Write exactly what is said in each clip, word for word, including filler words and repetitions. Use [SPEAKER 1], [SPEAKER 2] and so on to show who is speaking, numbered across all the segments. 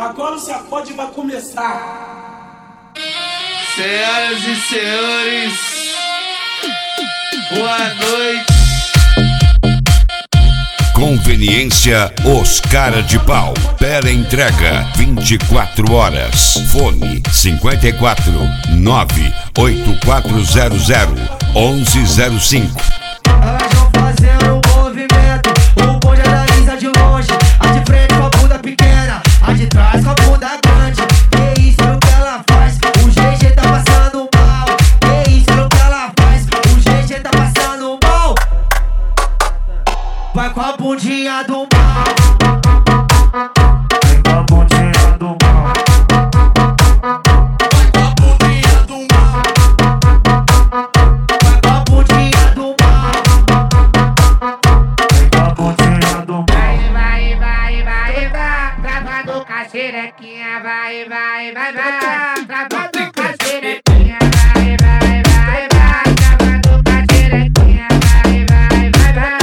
[SPEAKER 1] Agora o sacode vai começar.
[SPEAKER 2] Senhoras e senhores, boa noite.
[SPEAKER 3] Conveniência Os Cara de Pau. Pera entrega vinte e quatro horas. Fone cinquenta e quatro, nove oito quatro zero zero, onze zero cinco.
[SPEAKER 4] Elas vão fazer um movimento. O bonde analisa de longe. A de frente com a bunda pequena, a de trás com a bunda grande. Que isso que ela faz? O G G tá passando mal. Que isso que ela faz? O G G tá passando mal. Vai com a bundinha do mal. Vai com a bundinha do mal. Vai com a bundinha do mal. Vai com a bundinha do mal. Vai com a bundinha do mal.
[SPEAKER 5] Vai, vai, vai, vai, vai. Travando com a xerequinha. Vai, vai, vai, vai. Travando com a xerequinha. Vai, vai, vai, vai. Travando com a xerequinha. Vai, vai, vai, vai.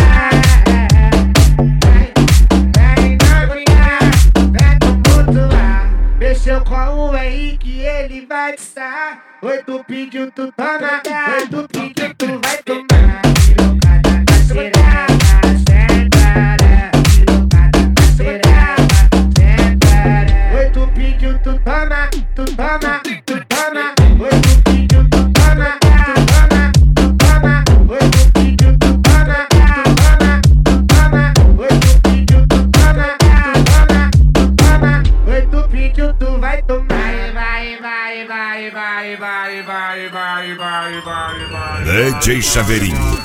[SPEAKER 5] Mexeu com o Henrique, ele vai testar. Oi, tu pediu, tu toma. Oi, tu pediu, tu vai tomar. Pirocada na xereca, sentada. Pirocada na xereca, sentada. Oi, tu pediu, tu toma. Tu toma, tu toma. Oi, tu pediu, tu toma. Tu toma, tu toma. Oi, tu pediu, tu toma. Tu toma, tu toma. Oi, tu pediu, tu toma. Tu toma, tu toma. Oi, tu pediu, tu vai tomar. Vai, vai, vai, vai, vai, vai, vai, vai, vai, vai.
[SPEAKER 3] D J Chaveirinho.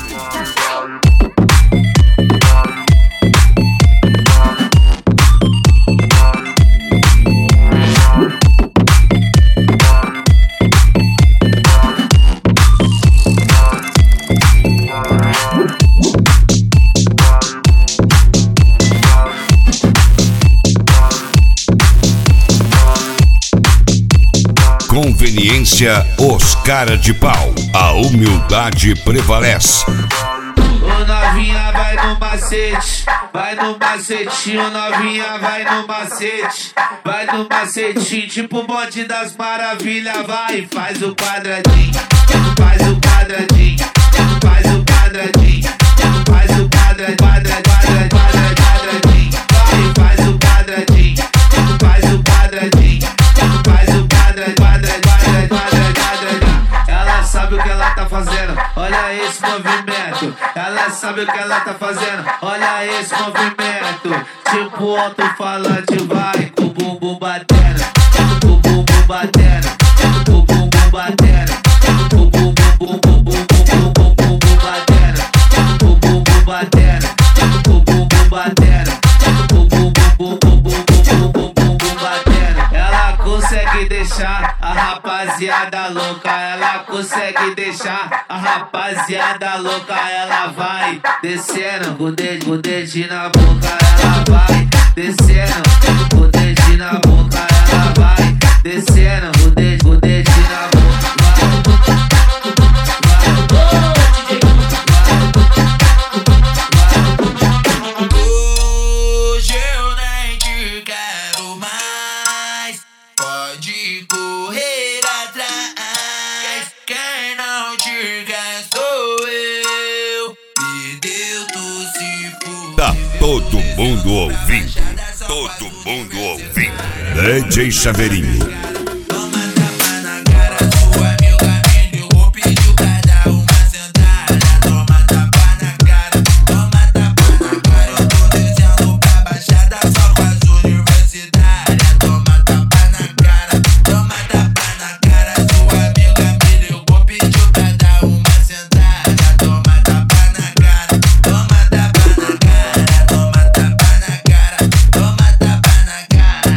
[SPEAKER 3] Conveniência Os Cara de Pau. A humildade prevalece.
[SPEAKER 2] Ô novinha vai no macete, vai no macetinho, novinha vai no macete, vai no macetinho, tipo o bonde das maravilhas, vai, faz o quadradinho, faz o quadradinho, faz o quadradinho, faz o quadra, quadra, quadra, quadra, quadradinho, vai, faz o quadradinho, faz o quadradinho, faz o quadra, quadra, quadra, quadra, quadra. Ela sabe o que ela tá fazendo, olha esse movimento. Ela sabe o que ela tá fazendo, olha esse movimento. Tipo alto-falante, vai com o bumbum batendo, com o bumbum batendo, com o bumbum batendo, com o bumbum, bumbum, bumbum, bumbum, bumbum batendo, com o bumbum batendo, com o bumbum batendo, com o bumbum, bumbum, bumbum, bumbum, bumbum batendo. Ela consegue deixar a rapaziada louca, ela consegue deixar a rapaziada louca. Ela vai descendo com o dedo, com o dedinho na boca. Ela vai descendo com o dedinho na boca. Ela vai descendo com o dedo, com o dedinho na boca.
[SPEAKER 6] Hoje eu nem te quero mais. Pode correr atrás. Quem não te quer sou eu. Perdeu, tu se for.
[SPEAKER 3] Tá todo mundo ouvindo. Todo mundo ouvindo. D J Chaveirinho.
[SPEAKER 6] Toma tapa na cara, sua meu caminho. Eu vou pedir pra dar uma sentada. Toma tapa na cara, toma tapa na cara. Eu tô descendo pra baixada só com as universitárias. Toma tapa na cara, toma tapa na cara. Sua meu caminho. Eu vou pedir pra dar uma sentada. Toma tapa na cara, toma tapa na cara. Toma tapa na cara, toma tapa na cara.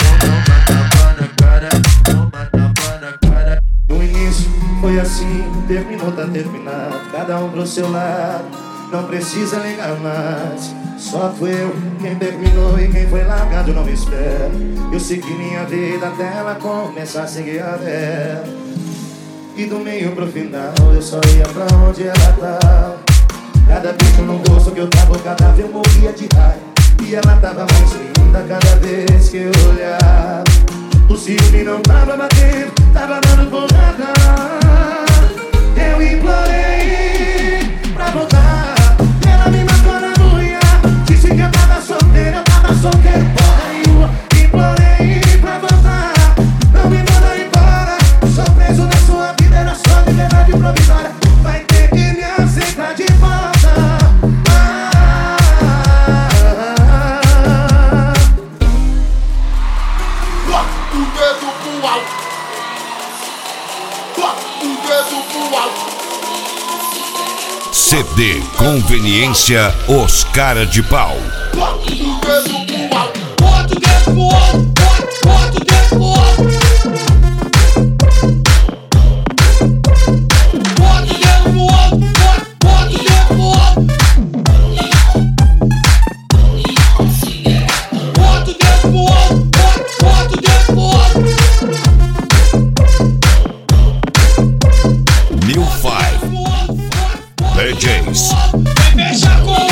[SPEAKER 4] Toma tapa na cara. No início foi assim, terminou, tá terminado. Cada um pro seu lado, não precisa ligar mais. Só fui eu quem terminou e quem foi largado não me espera. Eu segui minha vida até ela começar a seguir a dela. E do meio pro final eu só ia pra onde ela tava. Cada bico no gosto que eu tava, cada vez eu morria de raiva. E ela tava mais linda cada vez que eu olhava. ciúme não tava batendo, tava dando porrada. Eu implorei pra voltar, ela me matou na unha. Disse que eu tava solteiro, eu tava solteiro, porra nenhuma. Implorei pra voltar, não me manda embora. Sou preso na sua vida, era só liberdade provisória. Vai ter que me aceitar de volta.
[SPEAKER 7] Bota o dedo pro alto. Bota o dedo pro alto.
[SPEAKER 3] C D Conveniência Os Cara de Pau.
[SPEAKER 7] Bota o dedo pro alto.
[SPEAKER 1] Bota o dedo pro alto, bota, bota o dedo pro alto. Bota o dedo pro alto, bota, bota o dedo pro alto. Bota o dedo pro alto, bota, bota o dedo pro alto.
[SPEAKER 3] New Five D Js.
[SPEAKER 1] Vem fechar com